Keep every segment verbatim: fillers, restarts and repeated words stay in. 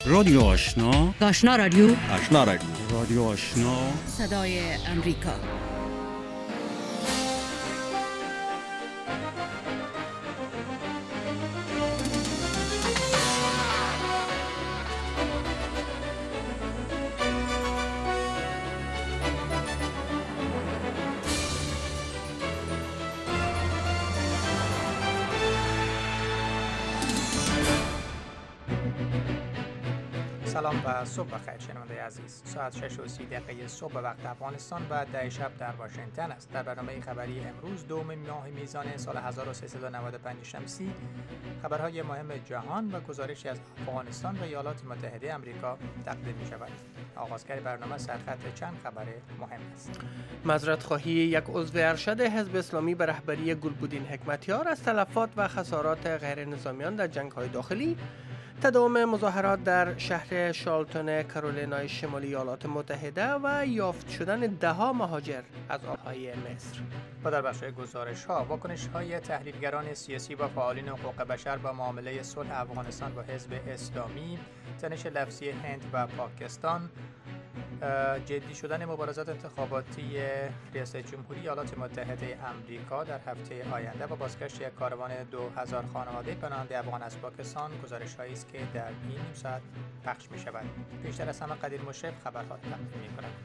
رادیو آشنا، آشنا رادیو آشنا رادیو رادیو آشنا، صدای امریکا. سلام و صبح بخیر شنونده عزیز. ساعت شش و سی دقیقه صبح وقت افغانستان و ده شب در واشنگتن است. در برنامه خبری امروز دوم ماه میزان سال هزار و سیصد و نود و پنج شمسی خبرهای مهم جهان و گزارشی از افغانستان و ایالات متحده آمریکا تقدیم می شود. آغازگر برنامه سرخط چند خبر مهم است. معذرت خواهی یک عضو ارشد حزب اسلامی به رهبری گلبودین حکمتیار از تلفات و خسارات غیر نظامیان در جنگ‌های داخلی، تداوم مظاهرات در شهر شارلتون کارولینای شمالی ایالات متحده و یافت شدن ده‌ها مهاجر از آبهای مصر. و در بخش گزارش ها واکنش های تحلیلگران سیاسی و فعالین حقوق بشر با معامله صلح افغانستان و حزب اسلامی، تنش لفظی هند و پاکستان، جدی شدن مبارزات انتخاباتی ریاست جمهوری ایالات متحده آمریکا در هفته آینده و بازگشت یک کاروان دو هزار خانواده پناهنده افغان از پاکستان گزارش هایی است که در این نیم ساعت پخش می شود. بیشتر از همه قدیر مشرف خبرها تقدیم می کند.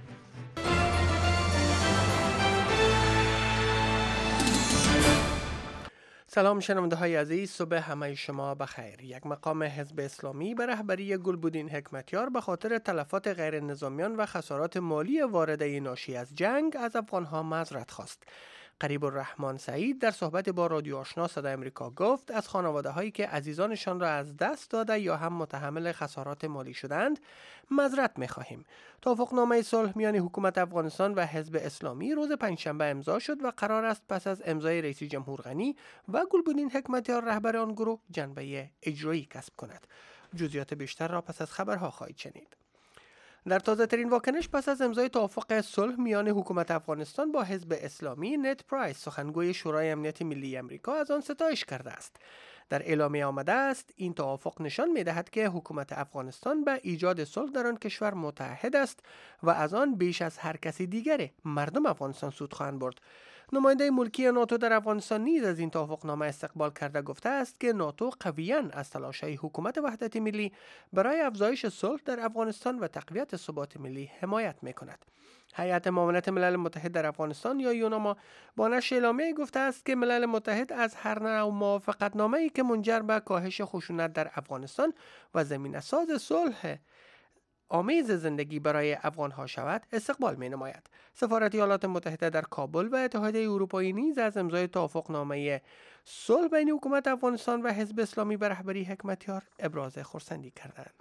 سلام شنونده های عزیز، صبح همه شما بخیر. یک مقام حزب اسلامی به رهبری گلبودین حکمتیار به خاطر تلفات غیر نظامیان و خسارات مالی وارده ناشی از جنگ از افغانها معذرت خواست. قریب الرحمن سعید در صحبت با رادیو آشنا صدای امریکا گفت از خانواده هایی که عزیزانشان را از دست داده یا هم متحمل خسارات مالی شدند معذرت می‌خواهیم. توافقنامه صلح میان حکومت افغانستان و حزب اسلامی روز پنجشنبه امضا شد و قرار است پس از امضای رئیس جمهور غنی و گلبودین حکمتیار رهبر آن گروه جنبه اجرایی کسب کند. جزئیات بیشتر را پس از خبرها خواهید شنید. در تازه ترین واکنش پس از امضای توافق صلح میان حکومت افغانستان با حزب اسلامی، نت پرایس سخنگوی شورای امنیت ملی آمریکا از آن ستایش کرده است. در اعلامیه آمده است این توافق نشان می‌دهد که حکومت افغانستان به ایجاد صلح در آن کشور متحد است و از آن بیش از هر کسی دیگری مردم افغانستان سود خواهند برد. نماینده ملکی ناتو در افغانستان نیز از این توافقنامه استقبال کرده گفته است که ناتو قویاً از تلاش‌های حکومت وحدت ملی برای افزایش صلح در افغانستان و تقویت ثبات ملی حمایت می‌کند. هیئت معاونت ملل متحد در افغانستان یا یوناما با نشر اعلامیه‌ای گفته است که ملل متحد از هر نوع موافقتنامه‌ای که منجر به کاهش خشونت در افغانستان و زمینه‌ساز صلح آمیز زندگی برای افغان‌ها شود استقبال می‌نماید. سفارت ایالات متحده در کابل و اتحادیه اروپایی نیز از امضای توافقنامه صلح بین حکومت افغانستان و حزب اسلامی به رهبری حکمتیار ابراز خرسندی کردند.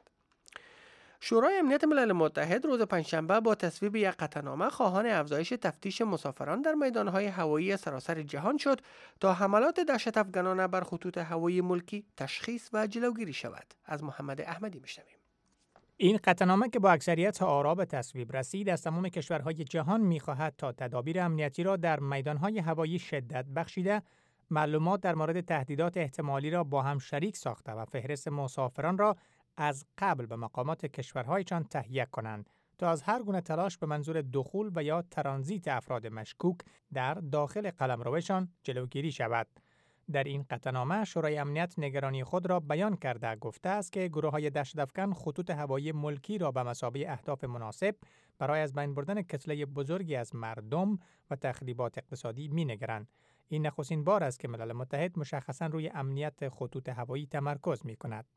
شورای امنیت ملل متحد روز پنجشنبه با تصویب یک قطعنامه خواهان افزایش تفتیش مسافران در میدان‌های هوایی سراسر جهان شد تا حملات دهشت افغانانه بر خطوط هوایی ملکی تشخیص و جلوگیری شود. از محمد احمدی میشنویم. این قطعنامه که با اکثریت آرا به تصویب رسید از تمام کشورهای جهان می‌خواهد تا تدابیر امنیتی را در میدان‌های هوایی شدت بخشیده، معلومات در مورد تهدیدات احتمالی را با هم شریک ساخته و فهرست مسافران را از قبل به مقامات کشورهایشان تهیه کنند تا از هر گونه تلاش به منظور دخول و یا ترانزیت افراد مشکوک در داخل قلمروشان جلوگیری شود. در این قطعنامه شورای امنیت نگرانی خود را بیان کرده گفته است که گروه‌های دهشت‌افکن خطوط هوایی ملکی را به مثابه اهداف مناسب برای از بین بردن کتله بزرگی از مردم و تخریبات اقتصادی می‌نگرند. این نخستین بار است که ملل متحد مشخصاً روی امنیت خطوط هوایی تمرکز می‌کند.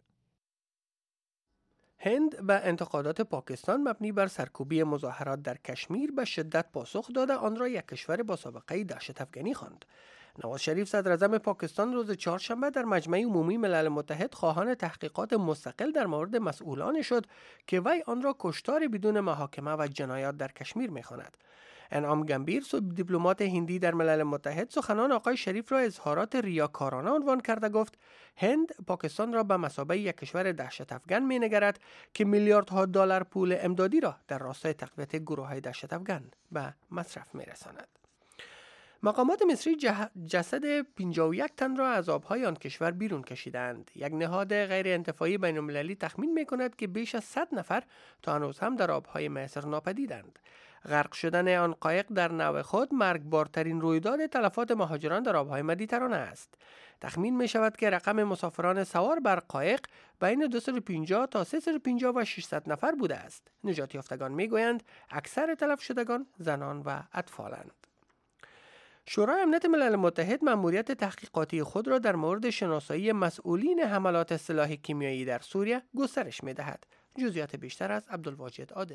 هند به انتقادات پاکستان مبنی بر سرکوبی مظاهرات در کشمیر به شدت پاسخ داده آن را یک کشور با سابقه دهشت افغانی خواند. نواز شریف صدر اعظم پاکستان روز چهارشنبه در مجمع عمومی ملل متحد خواهان تحقیقات مستقل در مورد مسئولان شد که وی آن را کشتار بدون محاکمه و جنایات در کشمیر می‌خواند. انعام گمبیر دیپلمات هندی در ملل متحد سخنان آقای شریف را اظهارات ریاکارانه عنوان کرده گفت هند پاکستان را به مثابه یک کشور دهشت افغان می‌نگرد که میلیاردها دلار پول امدادی را در راستای تقویت گروه‌های دهشت افغان به مصرف می‌رساند. مقامات مصری جه... جسد پنجاه و یک تن را از آبهای آن کشور بیرون کشیدند. یک نهاد غیر انتفاعی بین المللی تخمین می کند که بیش از صد نفر تا هنوز هم در آبهای مصر ناپدیدند. غرق شدن آن قایق در نوع خود مرگبارترین رویداد تلفات مهاجران در آبهای مدیترانه است. تخمین می شود که رقم مسافران سوار بر قایق بین دویست و پنجاه تا سیصد و پنجاه و ششصد نفر بوده است. نجات یافتگان می گویند اکثر تلف شدگان زنان و اطفالند. شورای امنیت ملل متحد مأموریت تحقیقاتی خود را در مورد شناسایی مسئولین حملات سلاح کیمیایی در سوریه گسترش می دهد. جزئیات بیشتر از عبدالواجد عادل.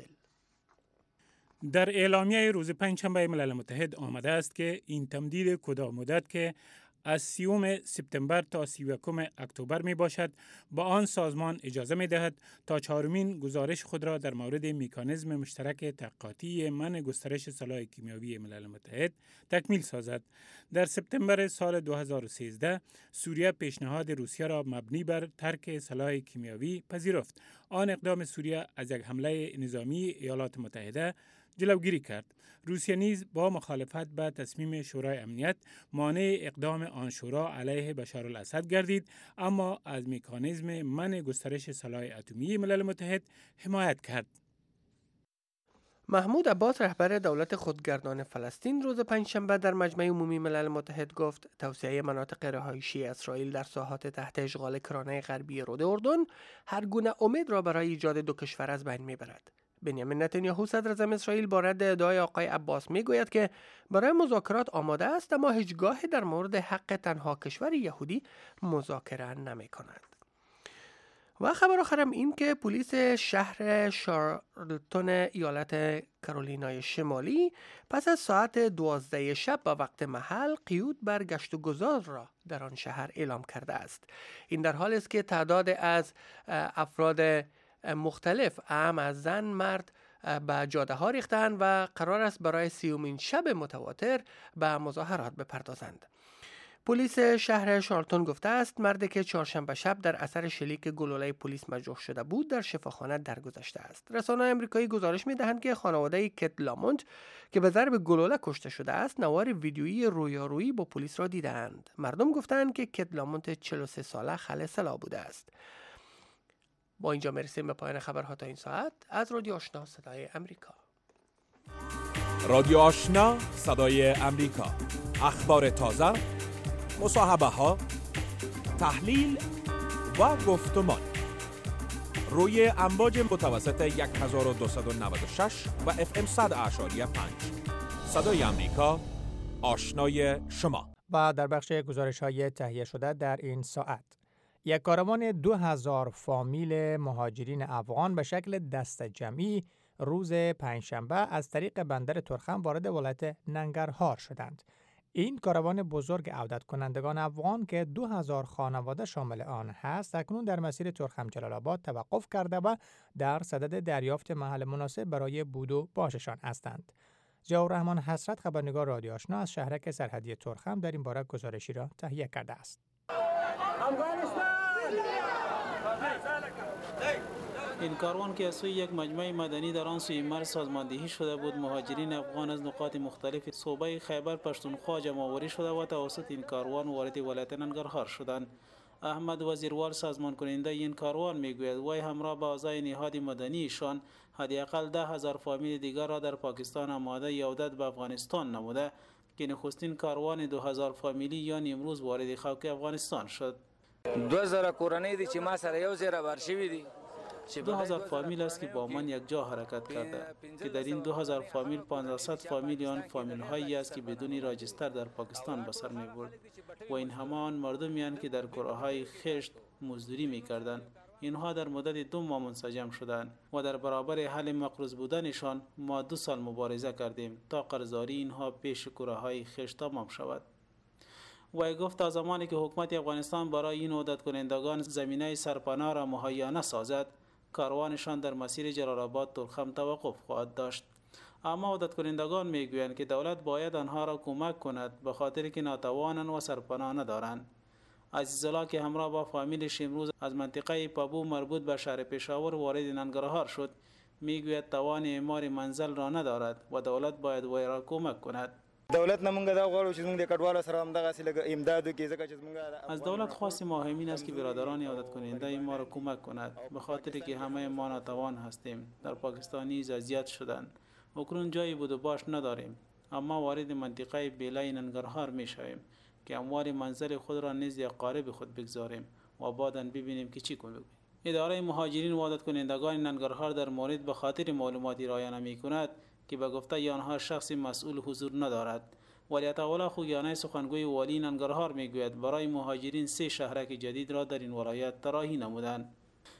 در اعلامیه روز پنجشنبه ملل متحد آمده است که این تمدید کوتاه مدت که از سیوم سپتامبر تا سی و یکم اکتبر می باشد با آن سازمان اجازه می دهد تا چهارمین گزارش خود را در مورد مکانیزم مشترک تحقیقاتی منع گسترش سلاح کیمیایی ملل متحد تکمیل سازد. در سپتامبر سال دو هزار و سیزده سوریه پیشنهاد روسیه را مبنی بر ترک سلاح کیمیایی پذیرفت. آن اقدام سوریه از یک حمله نظامی ایالات متحده جلوگیری کرد. روسیه نیز با مخالفت به تصمیم شورای امنیت مانع اقدام آن شورا علیه بشار الاسد گردید، اما از مکانیزم منع گسترش سلاح اتمی ملل متحد حمایت کرد. محمود عباس رهبر دولت خودگردان فلسطین روز پنجشنبه در مجمع عمومی ملل متحد گفت توسعه مناطق رهایشی اسرائیل در ساحات تحت اشغال کرانه غربی رود اردن هر گونه امید را برای ایجاد دو کشور از بین میبرد. بنیامین نتانیاهو صدر اعظم اسرائیل با رد ادعای آقای عباس میگوید که برای مذاکرات آماده است، اما هیچگاه در مورد حق تنها کشور یهودی مذاکره نمی کند. و خبر آخرم این که پلیس شهر شارلتون ایالت کارولینای شمالی پس از ساعت دوازده شب با وقت محل قیود بر گشت و گذار را در آن شهر اعلام کرده است. این در حالی است که تعداد از افراد مختلف اهم از زن مرد به جاده ها ریختند و قرار است برای سیومین شب متواتر به مظاهرات بپردازند. پلیس شهر شارلتون گفته است مردی که چهارشنبه شب در اثر شلیک گلوله پلیس مجروح شده بود در شفاخانه درگذشته است. رسانه‌های آمریکایی گزارش می‌دهند که خانواده کت لامونت که به ضرب گلوله کشته شده است نوار ویدیویی رویارویی با پلیس را دیدند. مردم گفتند که کت لامونت چهل و سه ساله خل سلاح بوده است. با اینجا میرسیم به پایان خبرها تا این ساعت. از رادیو آشنا صدای امریکا. رادیو آشنا صدای امریکا، اخبار تازه، مصاحبه ها، تحلیل و گفتمان روی امواج متوسط یک هزار و دویست و نود و شش و اف ام صد اعشاری پنج. صدای امریکا، آشنای شما. و در بخش گزارش‌های تهیه شده در این ساعت، یک کاروان دو هزار فامیل مهاجرین افغان به شکل دست جمعی روز پنجشنبه از طریق بندر ترخم وارد ولایت ننگرهار شدند. این کاروان بزرگ عودت کنندگان افغان که دو هزار خانواده شامل آن هست، اکنون در مسیر ترخم جلال آباد توقف کرده و در صدد دریافت محل مناسب برای بود و باششان هستند. ضیاءالرحمن حسرت، خبرنگار رادیو آشنا از شهرک سرحدی ترخم، در این باره گزارشی را تهیه کرده است. این کاروان که از سوی یک مجمع مدنی در آن سوی مرز سازماندهی شده بود، مهاجرین افغان از نقاط مختلف صوبه خیبر پختونخوا جمع‌آوری شده و توسط این کاروان وارد ولایت ننگرهار شدند. احمد وزیروال سازمان کننده این کاروان میگوید وی همراه با اعضای نهاد مدنیشان حداقل ده هزار فامیل دیگر را در پاکستان آماده عودت به افغانستان نموده که نخستین کاروان دو هزار فامیلی یعنی امروز وارد خاک افغانستان شد. دو هزار کورنۍ دي چې ما سره یو ځای راوار شوي دي. دو هزار فامیل است که با من یک جا حرکت کرده که در این دو هزار فامیل پانصد فامیل آن فامیل هایی است که بدون راجستر در پاکستان به سر می برد و این همان مردمی اند که در کره های خشت مزدوری می کردند. اینها در مدت دو ماه منسجم شدند و در برابر حل مقروض بودنشان ما دو سال مبارزه کردیم تا قرضداری اینها پیش کره های خشت تمام شود. و گفت تا زمانی که حکومت افغانستان برای این عودت کنندگان زمینه سرپناه را مهیا نسازد، کاروانشان در مسیر جلال آباد ترخم توقف خواهد داشت. اما عودت کنندگان میگویند که دولت باید آنها را کمک کند به خاطر که ناتوانند و سرپناه ندارند. عزیزالله که همراه با فامیلش امروز از منطقه پابو مربوط به شهر پشاور وارد ننگرهار شد، میگوید توان اعمار منزل را ندارد و دولت باید وی را کمک کند. دولت نمونږ دا غواړو چې موږ د کډوالو سره هم دغه سره امداد وکړي ځکه چې موږ از دولت خواست ما همین است که برادران عادت کننده ما را کمک کند به خاطر که همه ما ناتوان هستیم. در پاکستان نیز اذیت شدند. اکنون جایی بود و باش نداریم، اما وارد منطقه بیلای ننگرهار می شویم که اموال منزل خود را نزد اقارب خود بگذاریم و بعداً ببینیم که چی کنیم. اداره مهاجرین و عادت کنندگان ننگرهار در مورد به خاطر معلوماتی ارائه نمی کند که به گفته آنها شخص مسئول حضور ندارد. ولیعهد خوگیانه سخنگوی والی ننگرهار میگوید برای مهاجرین سه شهرک جدید را در این ولایت طراحی نمودند.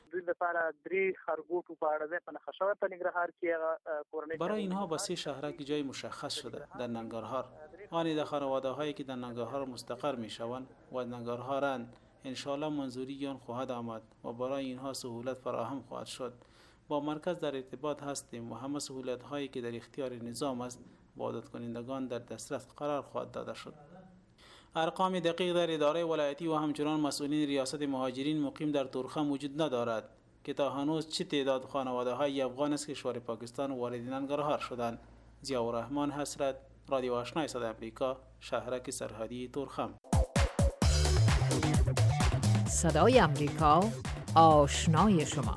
برای اینها با سه شهرک جای مشخص شده در ننگرهار. آن در خانواده هایی که در ننگرهار مستقر می شوند و ننگرهارند انشاءالله منظوری آن خواهد آمد و برای اینها سهولت فراهم خواهد شد. با مرکز در ارتباط هستیم و همه سهولت هایی که در اختیار نظام است با عادت کنندگان در دسترس قرار خواهد داده شد. ارقام دقیق در اداره ولایتی و همچنان مسئولین ریاست مهاجرین مقیم در تورخم وجود ندارد که تا هنوز چه تعداد خانواده های افغان از کشور پاکستان وارد ننگرهار شدند. ضیاءالرحمن حسرت، رادیو آشنای صدای آمریکا، شهرک سرحدی تورخم. صدای آمریکا، آشنای شما.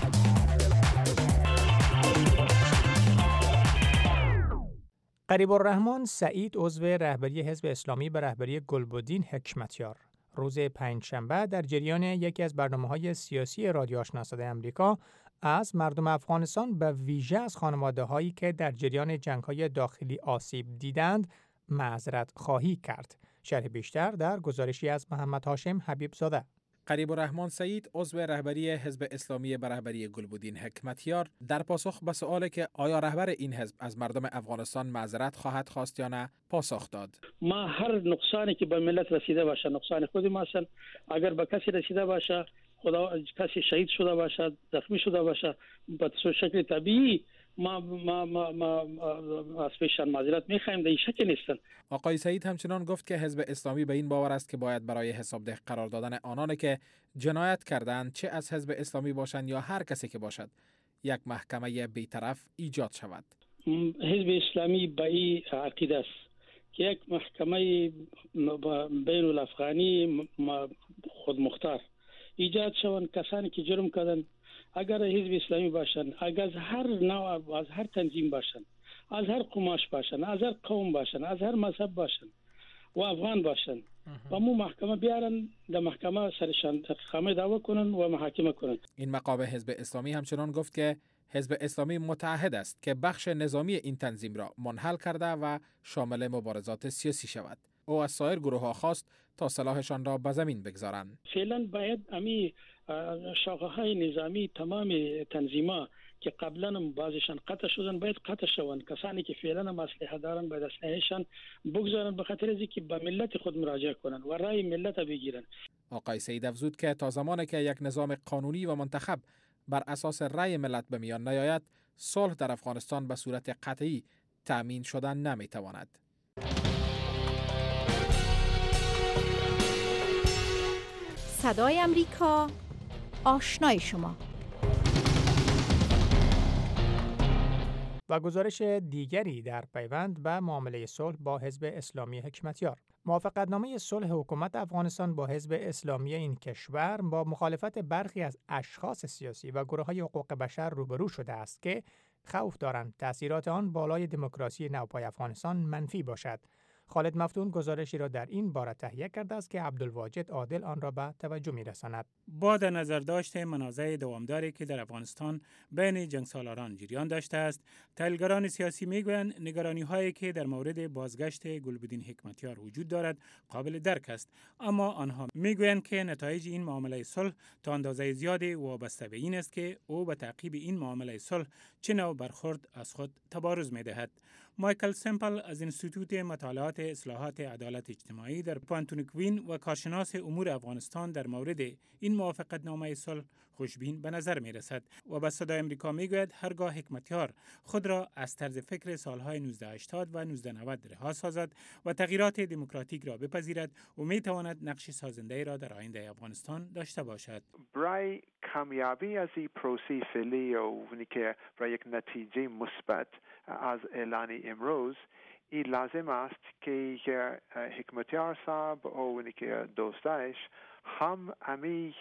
قریب الرحمن سعید عضو رهبری حزب اسلامی به رهبری گلبدین حکمتیار روز پنجشنبه در جریان یکی از برنامه‌های سیاسی رادیو آشنا صدای آمریکا از مردم افغانستان به ویژه از خانواده‌هایی که در جریان جنگ‌های داخلی آسیب دیدند معذرت خواهی کرد. شرح بیشتر در گزارشی از محمد هاشم حبیب زاده. قریب الرحمن سعید عضو رهبری حزب اسلامی به رهبری گلبدین حکمتیار در پاسخ به سوالی که آیا رهبر این حزب از مردم افغانستان معذرت خواهد خواست یا نه پاسخ داد. ما هر نقصانی که به ملت رسیده باشه نقصان خود ما است. اگر به کسی رسیده باشه، خدا کسی شهید شده باشه، زخمی شده باشه، به شکل طبیعی ما ما ما, ما از پیشان معذرت می‌خوایم، در این شک نیستن. آقای سعید همچنان گفت که حزب اسلامی به این باور است که باید برای حسابده قرار دادن آنانی که جنایت کردند، چه از حزب اسلامی باشند یا هر کسی که باشد، یک محکمه بی‌طرف ایجاد شود. حزب اسلامی به این عقیده است که یک محکمه بین الافغانی خود مختار ایجاد شوند. کسانی که جرم کردند اگر حزب اسلامی باشند، اگر از هر نوع، از هر تنظیم باشند، از هر قماش باشند، از هر قوم باشند، از هر مذهب باشند و افغان باشند و مو محکمه بیارن، در محکمه سرشان خامه دعوا کنن و محاکمه کنن. این مقام حزب اسلامی همچنان گفت که حزب اسلامی متعهد است که بخش نظامی این تنظیم را منحل کرده و شامل مبارزات سیاسی شود. او از سایر گروه ها خواست تا سلاحشان را به زمین بگذارند. فعلا باید امی شاخه های نظامی تمام تنظیم‌ها که قبلا بعضیشان قطع شدن باید قطع شوند. کسانی که فعلا اسلحه دارن باید اسلحه‌شان بگذارن به خاطر از اینکه به ملت خود مراجعه کنن و رای ملت بگیرن. آقای سعید افزود که تا زمانی که یک نظام قانونی و منتخب بر اساس رای ملت به میان نیاید، صلح در افغانستان به صورت قطعی تأمین شدن نمیتواند. صدای آمریکا، آشنای شما. و گزارش دیگری در پیوند به معامله صلح با حزب اسلامی حکمتیار. موافقتنامه صلح حکومت افغانستان با حزب اسلامی این کشور با مخالفت برخی از اشخاص سیاسی و گروه‌های حقوق بشر روبرو شده است که خوف دارند تأثیرات آن بالای دموکراسی نوپای افغانستان منفی باشد. خالد مفتون گزارشی را در این باره تهیه کرده است که عبدالواجد عادل آن را به توجه می‌رساند. با در نظر داشته منازعه دوامداری که در افغانستان بین جنگسالاران جریان داشته است، تحلیلگران سیاسی میگویند نگرانی‌هایی که در مورد بازگشت گلبدین حکمتیار وجود دارد قابل درک است، اما آنها میگویند که نتایج این معامله صلح تا اندازه زیادی وابسته به این است که او به تعقیب این معامله صلح چه نوع برخورد از خود تبارز می‌دهد. مایکل سمپل از انستیتوت مطالعات اصلاحات عدالت اجتماعی در پانتونکوین و کارشناس امور افغانستان در مورد این موافقتنامه صلح خوشبین به نظر می رسد و به صدای آمریکا می گوید هرگاه حکمتیار خود را از طرز فکر سالهای نوزده هشتاد و نوزده نود رها سازد و تغییرات دموکراتیک را بپذیرد و می تواند نقش سازنده را در آینده افغانستان داشته باشد. برای کامیابی از این پروسه فعلی و که برای یک نتیجه مثبت از اعلان امروز، این لازم است که حکمتیار صاحب و اونی که دوستایش هم امی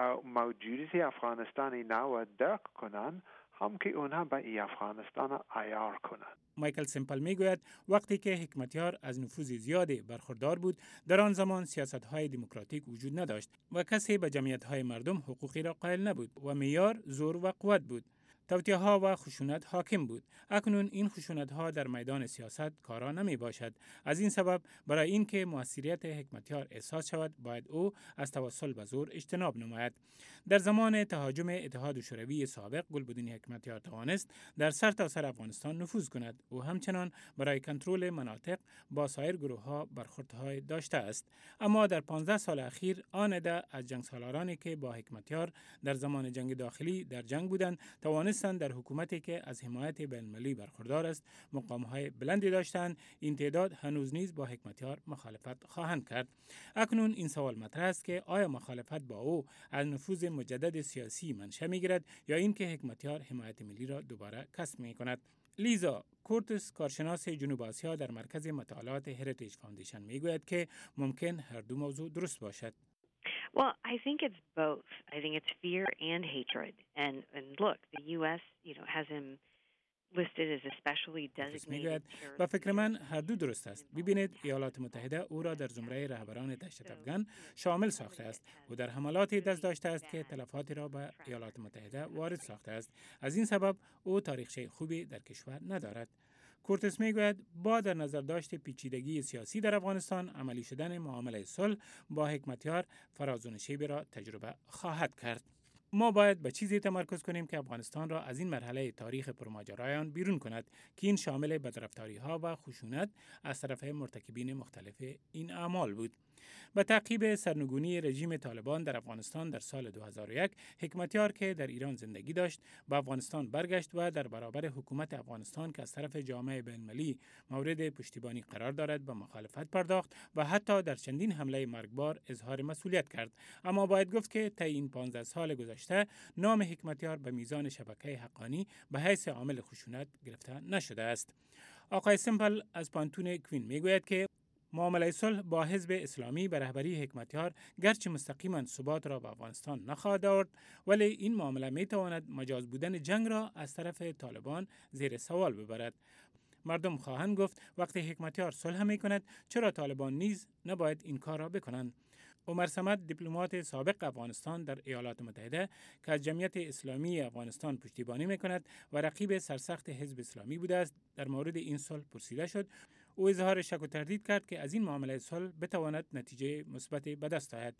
موجودیت افغانستانی نو درک کنن، هم که اونها به ای افغانستان عیار کنن. مایکل سمپل میگوید وقتی که حکمتیار از نفوذ زیادی برخوردار بود، در آن زمان سیاست‌های دموکراتیک وجود نداشت و کسی به جمعیت‌های مردم حقوقی را قائل نبود و معیار زور و قوت بود. توطئه‌ها و خشونت حاکم بود. اکنون این خشونت‌ها در میدان سیاست کارا نمی باشد. از این سبب برای اینکه موثریت حکمتیار احساس شود، باید او از توسل به زور اجتناب نماید. در زمان تهاجم اتحاد شوروی سابق، گلبدین حکمتیار توانست در سرتاسر سر افغانستان نفوذ کند. او همچنان برای کنترل مناطق با سایر گروه‌ها برخوردهای داشته است. اما در پانزده سال اخیر آن عده از جنگسالارانی که با حکمتیار در زمان جنگ داخلی در جنگ بودند، توانست در حکومتی که از حمایت بین‌المللی برخوردار است مقام‌های بلندی داشتند. این تعداد هنوز نیز با حکمتیار مخالفت خواهند کرد. اکنون این سوال مطرح است که آیا مخالفت با او از نفوذ مجدد سیاسی منشأ می‌گیرد یا اینکه حکمتیار حمایت ملی را دوباره کسب می‌کند؟ لیزا کورتس، کارشناس جنوب آسیا در مرکز مطالعات هریتیج فاندیشن، میگوید که ممکن هر دو موضوع درست باشد. Well, I think it's both. I think it's fear and hatred. And and look, the U S, you know, has him listed as a specially designated. و فکر من هر دو درست است. ببینید، ایالات متحده او را در زمره رهبران دهشت افغان شامل ساخته است و در حملاتی دست داشته است که تلفاتی را به ایالات متحده وارد ساخته است. از این سبب او تاریخچه خوبی در کشور ندارد. کورتس میگوید با در نظر داشت پیچیدگی سیاسی در افغانستان، عملی شدن معامله صلح با حکمتیار فراز و نشیبی را تجربه خواهد کرد. ما باید به چیزی تمرکز کنیم که افغانستان را از این مرحله تاریخ پرماجرایان بیرون کند که این شامل بدرفتاری‌ها و خشونت از طرف مرتکبین مختلف این اعمال بود. به تعقیب سرنگونی رژیم طالبان در افغانستان در سال دو هزار و یک، حکمتیار که در ایران زندگی داشت، به افغانستان برگشت و در برابر حکومت افغانستان که از طرف جامعه بین‌المللی مورد پشتیبانی قرار دارد به مخالفت پرداخت و حتی در چندین حمله مرگبار اظهار مسئولیت کرد. اما باید گفت که طی این پانزده سال گذشته نام حکمتیار به میزان شبکه حقانی به حیث عامل خشونت گرفته نشده است. آقای سمپل از پانتون کوین میگوید که معامله صلح با حزب اسلامی به رهبری حکمتیار گرچه مستقیما ثبات را به افغانستان نخواهد آورد، ولی این معامله می تواند مجاز بودن جنگ را از طرف طالبان زیر سوال ببرد. مردم خواهند گفت وقتی حکمتیار صلح می کند، چرا طالبان نیز نباید این کار را بکنند؟ عمر صمد، دیپلمات سابق افغانستان در ایالات متحده که از جمعیت اسلامی افغانستان پشتیبانی می‌کند و رقیب سرسخت حزب اسلامی بوده است، در مورد این صلح پرسیده شد. او اظهار شک و تردید کرد که از این معامله صلح بتواند نتیجه مثبت به دست آید.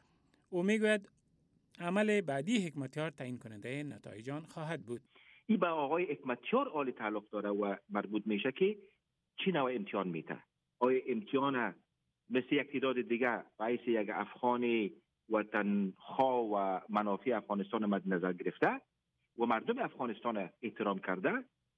او میگوید عمل بعدی حکمتیار تعیین کننده نتایج آن خواهد بود. این به آقای حکمتیار عالی تعلق داره و مربوط میشه که چی نوع امتحان میته. آیا امتحان مثل یک تعداد دیگه رئیس یک افغانی وطنخواه و منافع افغانستان مد نظر گرفته و مردم افغانستان احترام کرده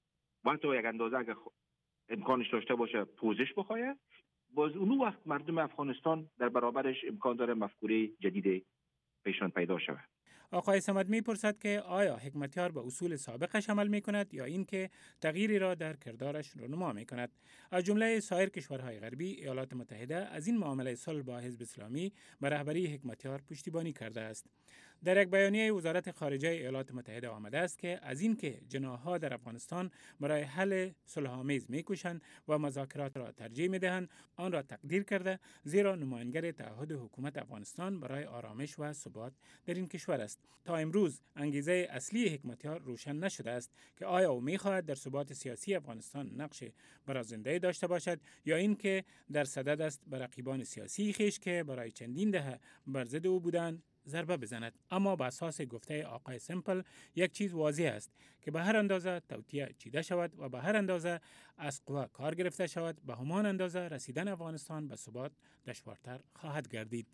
و حتی یک اندازه اگر امکانش داشته باشه پوزش بخواه، باز اون وقت مردم افغانستان در برابرش امکان داره مفکوره جدید پیشان پیدا شود. آقای صمد میپرسد که آیا حکمتیار به اصول سابقش عمل میکند یا اینکه تغییری را در کردارش رونما میکند. از جمله سایر کشورهای غربی، ایالات متحده از این معامله صلح با حزب اسلامی به رهبری حکمتیار پشتیبانی کرده است. در یک بیانیه وزارت خارجه ایالات متحده آمده است که از اینکه جناح‌ها در افغانستان برای حل صلح‌آمیز میکوشند و مذاکرات را ترجیح میدهند، آن را تقدیر کرده، زیرا نماینگر تعهد حکومت افغانستان برای آرامش و ثبات در این کشور است. تا امروز انگیزه اصلی حکمتیار روشن نشده است که آیا او می‌خواهد در ثبات سیاسی افغانستان نقش برازنده داشته باشد یا اینکه در صدد است به رقیبان سیاسی خویش که برای چندین دهه بر ضد او بودند ضربه بزند. اما به اساس گفته آقای سمپل یک چیز واضح است که به هر اندازه توطئه چیده شود و به هر اندازه از قوا کار گرفته شود، به همان اندازه رسیدن افغانستان به ثبات دشوارتر خواهد گردید.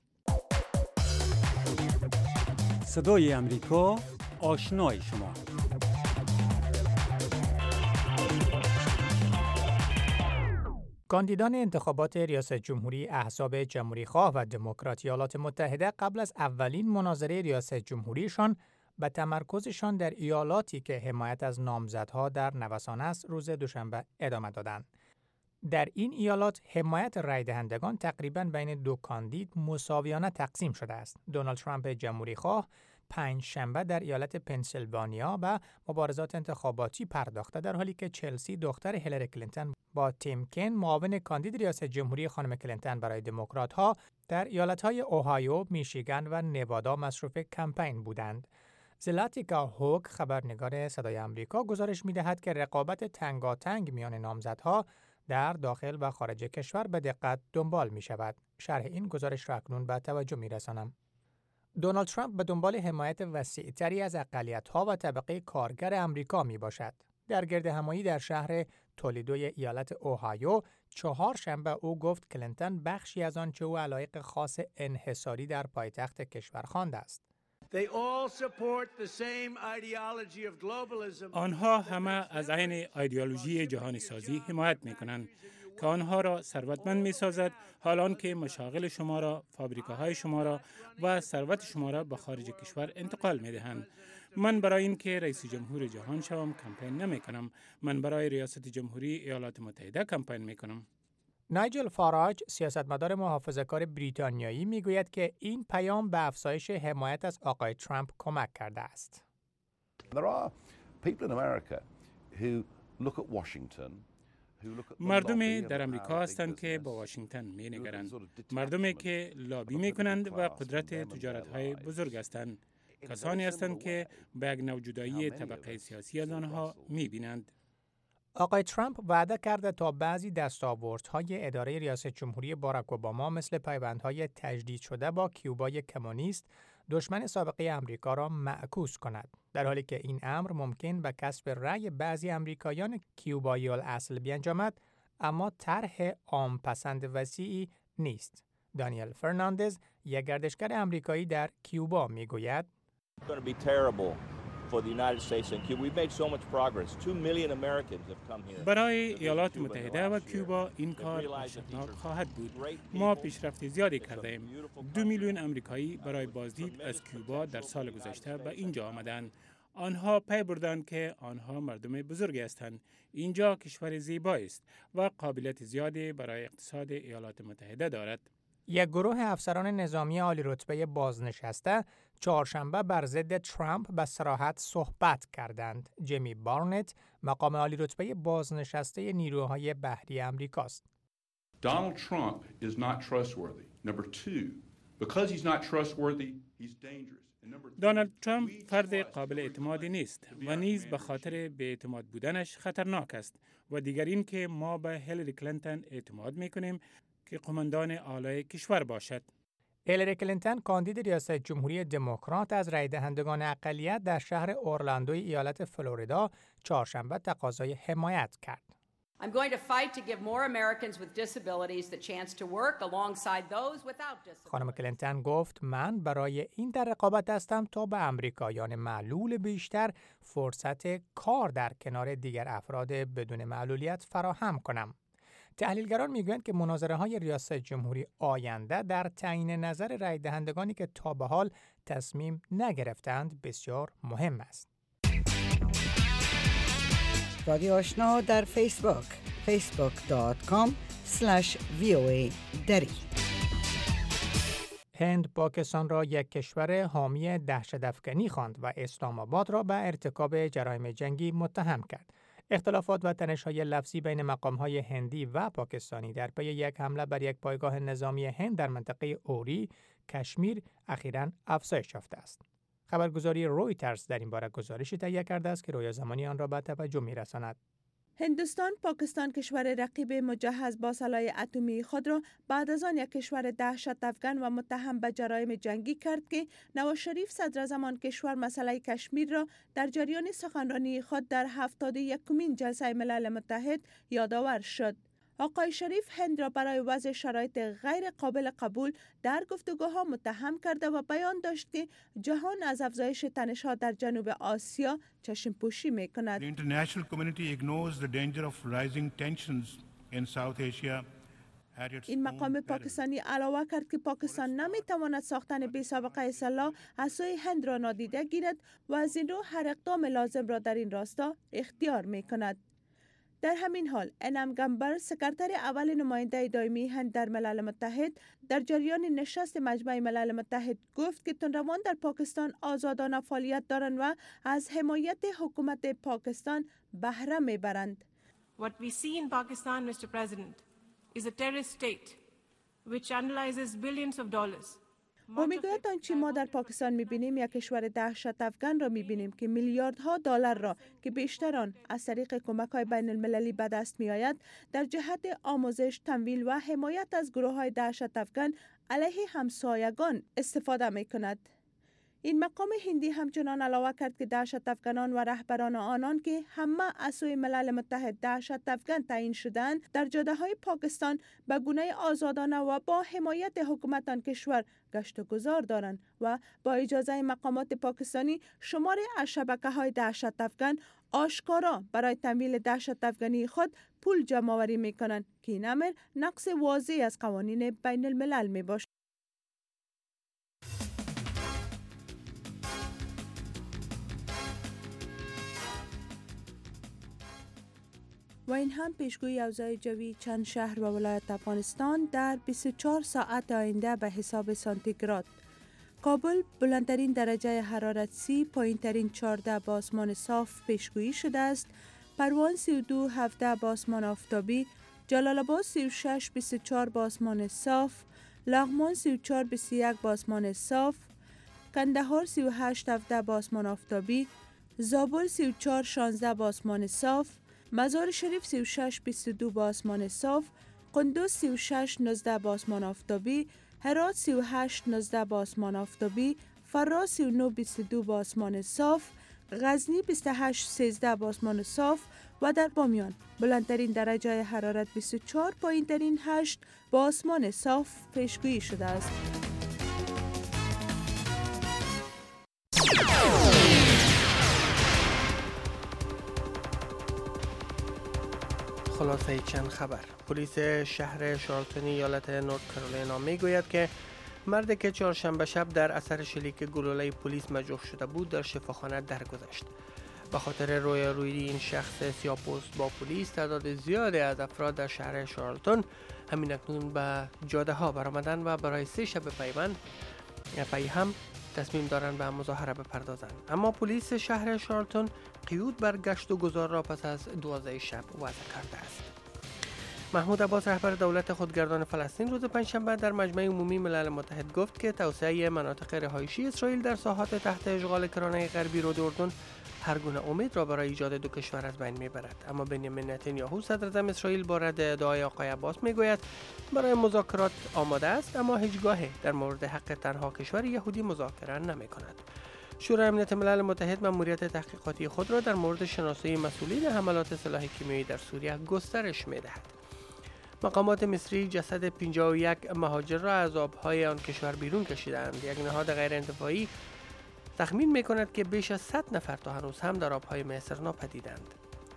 صدای امریکا، آشنای شما. کاندیدان انتخابات ریاست جمهوری احزاب جمهوری‌خواه و دموکرات ایالات متحده قبل از اولین مناظره ریاست جمهوریشان به تمرکزشان در ایالاتی که حمایت از نامزدها در نوسان است، روز دوشنبه ادامه دادند. در این ایالات حمایت رای دهندگان تقریباً بین دو کاندید مساویانه تقسیم شده است. دونالد ترامپ جمهوریخواه پنج شنبه در ایالت پنسیلوانیا به مبارزات انتخاباتی پرداخته، در حالی که چلسی دختر هیلاری کلینتون با تیم کن معاون کاندید ریاست جمهوری خانم کلینتون برای دموکرات‌ها در ایالت‌های اوهایو، میشیگان و نوادا مصروف کمپین بودند. زلاتیکا هوک، خبرنگار صدای آمریکا، گزارش می‌دهد که رقابت تنگاتنگ میان نامزدها در داخل و خارج کشور به دقت دنبال می‌شود. شرح این گزارش را اکنون به توجه می‌رسانم. دونالد ترامپ به دنبال حمایت وسیع‌تری از اقلیت‌ها و طبقه کارگر امریکا میباشد. در گردهمایی در شهر تولیدوی ایالت اوهایو چهار شنبه او گفت کلینتون بخشی از آنچه او علایق خاص انحصاری در پایتخت کشور خوانده است. آنها همه از عین ایدئولوژی جهانی سازی حمایت می‌کنند که آنها را ثروتمند می‌سازد، حالان که مشاغل شما را، فابریکاهای شما را و ثروت شما را به خارج کشور انتقال می‌دهند. من برای اینکه رئیس جمهور جهان شوم کمپین نمی‌کنم. من برای ریاست جمهوری ایالات متحده کمپین می‌کنم. نایجل فاراج، سیاستمدار محافظه‌کار بریتانیایی، میگوید که این پیام به افزایش حمایت از آقای ترامپ کمک کرده است. مردمی در امریکا هستند که با واشنگتن می‌نگرند. مردمی که لابی می‌کنند و قدرت تجارت‌های بزرگ هستند. کسانی هستند که به یک نوجودایی طبقه سیاسی از آنها می‌بینند. آقای ترامپ وعده کرده تا بعضی دستاوردهای اداره ریاست جمهوری باراک اوباما مثل پیوندهای تجدید شده با کیوبای کمونیست، دشمن سابقه امریکا را معکوس کند، در حالی که این امر ممکن به کسب رأی بعضی امریکایان کیوبایی الاصل بیانجامد، اما طرح عام پسند وسیعی نیست. دانیل فرناندز، یک گردشگر امریکایی در کیوبا، میگوید برای ایالات متحده و کیوبا این کار وحشتناک خواهد بود. ما پیشرفت زیادی کرده ایم. دو میلیون امریکایی برای بازدید از کیوبا در سال گذشته به اینجا آمدند. آنها پی بردند که آنها مردم بزرگی هستند. اینجا کشور زیبایی است و قابلیت زیادی برای اقتصاد ایالات متحده دارد. یک گروه افسران نظامی عالی رتبه بازنشسته چهارشنبه بر ضد ترامپ به صراحت صحبت کردند. جیمی بارنت، مقام عالی رتبه بازنشسته نیروهای بحری امریکاست. Donald Trump is not trustworthy. Number two, because he's not trustworthy, he's dangerous. دونالد ترامپ فرد قابل اعتمادی نیست و نیز به خاطر بی‌اعتماد بودنش خطرناک است. و دیگر این که ما به هیلاری کلینتون اعتماد می‌کنیم که قماندان اعلی کشور باشد. هیلاری کلینتون کاندید ریاست جمهوری دموکرات از رای دهندگان اقلیت در شهر اورلاندوی ایالت فلوریدا چهارشنبه تقاضای حمایت کرد. I'm going to fight to give more Americans with disabilities the chance to work alongside those without disabilities. خانم کلینتون گفت من برای این در رقابت هستم تا به امریکایان معلول بیشتر فرصت کار در کنار دیگر افراد بدون معلولیت فراهم کنم. تحلیلگران میگویند که مناظره‌های ریاست جمهوری آینده در تعیین نظر رای دهندگانی که تا به حال تصمیم نگرفتند بسیار مهم است. رادیو آشنا در فیسبوک فیسبوک دات کام اسلش وی او ای دری. هند پاکستان را یک کشور حامی دهشت‌افکنی خواند و اسلام آباد را به ارتکاب جرایم جنگی متهم کرد. اختلافات و تنش‌های لفظی بین مقام‌های هندی و پاکستانی در پی یک حمله بر یک پایگاه نظامی هند در منطقه اوری، کشمیر اخیراً افزایش یافته است. خبرگزاری رویترز در این باره گزارشی تهیه کرده است که رویا زمانی آن را به توجه می‌رساند. هندوستان پاکستان کشور رقیب مجهز با سلاح اتمی خود را بعد از آن یک کشور دهشت افکن و متهم به جرایم جنگی کرد که نواز شریف صدر زمان کشور مسئله کشمیر را در جریان سخنرانی خود در هفتاد و یکمین جلسه ملل متحد یادآور شد. آقای شریف هند را برای وضع شرایط غیر قابل قبول در گفتگوها متهم کرده و بیان داشت که جهان از افزایش تنش‌ها در جنوب آسیا چشم پوشی می‌کند. The international community ignores the danger of rising tensions in South Asia. این مقام پاکستانی علاوه کرد که پاکستان نمی‌تواند ساختن بی سابقه اصلاح از سوی هند را نادیده گیرد و از این رو هر اقدام لازم را در این راستا اختیار می‌کند. در همین حال انعام گمبر سکرتر اول نماینده دائمی هند در ملل متحد در جریان نشست مجمع ملل متحد گفت که تندروان در پاکستان آزادانه فعالیت دارند و از حمایت حکومت پاکستان بهره میبرند. What we see in Pakistan, Mister President, is a terrorist state which analyzes billions of dollars. او میگوید آنچه ما در پاکستان میبینیم یک کشور دهشت افغان را میبینیم که میلیاردها دلار را که بیشتر آن از طریق کمک‌های بین المللی به دست میآید در جهت آموزش، تمویل و حمایت از گروه‌های دهشت افغان علیه همسایگان استفاده میکند. این مقام هندی همچنان علاوه کرد که دهشت افغانان و رهبران آنان که همه از سوی ملل متحد دهشت افغان تعیین شدند در جاده‌های پاکستان به گونه آزادانه و با حمایت حکومت آن کشور گشت و گذار دارند و با اجازه مقامات پاکستانی شمار از شبکه‌های دهشت افغان آشکارا برای تمویل دهشت افغانی خود پول جمع آوری می‌کنند که این امر نقض واضح از قوانین بین الملل می‌باشد. و این هم پیشگویی اوضاع جوی چند شهر و ولایت افغانستان در بیست و چهار ساعت آینده به حساب سانتیگراد. کابل بلندترین درجه حرارت سی، پایینترین چهارده با آسمان صاف پیشگویی شده است. پروان سی و دو هفده با آسمان آفتابی، جلال آباد سی و شش بیست و چهار با آسمان صاف، لغمان سی و چهار بیست و یک با آسمان صاف، کندهار سی و هشت هفده با آسمان آفتابی، زابل سی و چهار شانزده با آسمان صاف، مزار شریف سی و شش بیست و دو با آسمان صاف، قندوز سی و شش نوزده با آسمان آفتابی، هرات سی و هشت نوزده با آسمان آفتابی، فراس سی و نه بیست و دو با آسمان صاف، غزنی بیست و هشت سیزده با آسمان صاف و در بامیان بلندترین درجه حرارت بیست و چهار، پایینترین هشت با آسمان صاف پیشگویی شده است. خلاصه چند خبر. پلیس شهر شارلتون ایالت نورت کارولاینا میگوید که مردی که چهارشنبه شب در اثر شلیک گلوله پلیس مجروح شده بود در شفاخانه درگذشت. به خاطر روی روی این شخص سیاه‌پوست با پلیس تعداد زیادی از افراد در شهر شارلتون همین اکنون به جاده ها برآمدن و برای سه شب پیوند پی هم تصمیم دارند به مظاهره بپردازند. اما پلیس شهر شارلتون قیود بر گشت و گذار را پس از دوازده شب وضع کرده است. محمود عباس رهبر دولت خودگردان فلسطین روز پنجشنبه در مجمع عمومی ملل متحد گفت که توسعه مناطق رهایشی اسرائیل در ساحات تحت اشغال کرانه غربی رود اردن هر گونه امید را برای ایجاد دو کشور از بین میبرد. اما بنیامین نتانیاهو صدراعظم اسرائیل با رد ادعای آقای عباس میگوید برای مذاکرات آماده است، اما هیچگاه در مورد حق تنها کشور یهودی مذاکره نمی‌کند. شورای امنیت ملل متحد مأموریت تحقیقاتی خود را در مورد شناسایی مسئولین حملات سلاح کیمیایی در سوریه گسترش می‌دهد. مقامات مصری جسد پنجاه و یک مهاجر را از آب‌های آن کشور بیرون کشیدند. یک نهاد غیر انتفاعی تخمین می‌کند که بیش از صد نفر تا هنوز هم در آب‌های مصر ناپدیدند.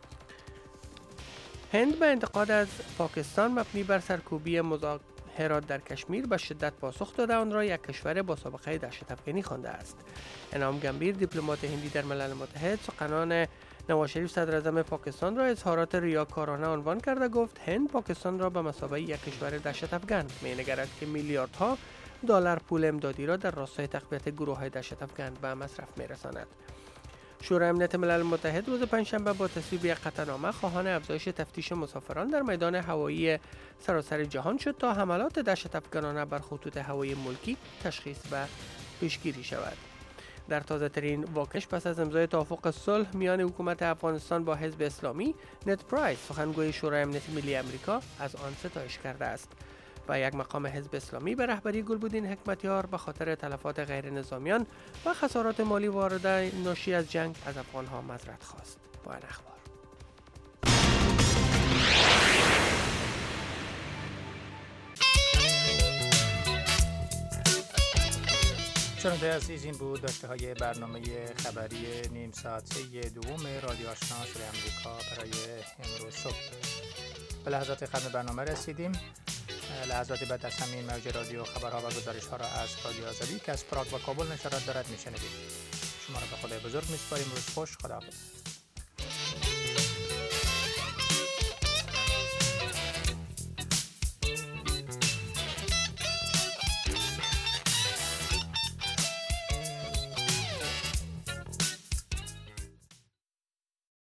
هند به انتقاد از پاکستان مبنی بر سرکوبی مظاهرات در کشمیر به شدت پاسخ داده آن را یک کشور با سابقه دهشت افغانی خوانده است. انعام گمبیر دیپلمات هندی در ملل متحد سخنان نواز شریف صدراعظم پاکستان را اظهارات ریاکارانه عنوان کرده گفت هند پاکستان را به مثابه یک کشور دهشت افغان می‌نگرد که میلیاردها دلار پول امدادی را در راستای تقویت گروه‌های دهشت افغان به مصرف می‌رساند. شورای امنیت ملل متحد روز پنجشنبه با تصویب یک قطعنامه خواهان افزایش تفتیش مسافران در میدان هوایی سراسر جهان شد تا حملات دهشت افغانانه بر خطوط هوایی ملکی تشخیص و پیشگیری شود. در تازه ترین واکنش پس از امضای توافق صلح میان حکومت افغانستان با حزب اسلامی، نت پرایس سخنگوی شورای امنیت ملی آمریکا از آن ستایش کرده است و یک مقام حزب اسلامی به رهبری گلبدین حکمتیار به خاطر تلفات غیر نظامیان و خسارات مالی وارده ناشی از جنگ از افغانها معذرت خواست. با این اخبار شنونده عزیز، این بود داشته های برنامه خبری نیم ساعته دوم رادیو آشنا صدای آمریکا برای امروز صبح. به لحظات ختم برنامه رسیدیم. لحظاتی بعد از همین موج رادیو خبرها و گزارش ها را از رادیو آزادی که از پراگ و کابل نشرات دارد میشنوید. شما را به خدای بزرگ میسپاریم. روز خوش. خداحافظ.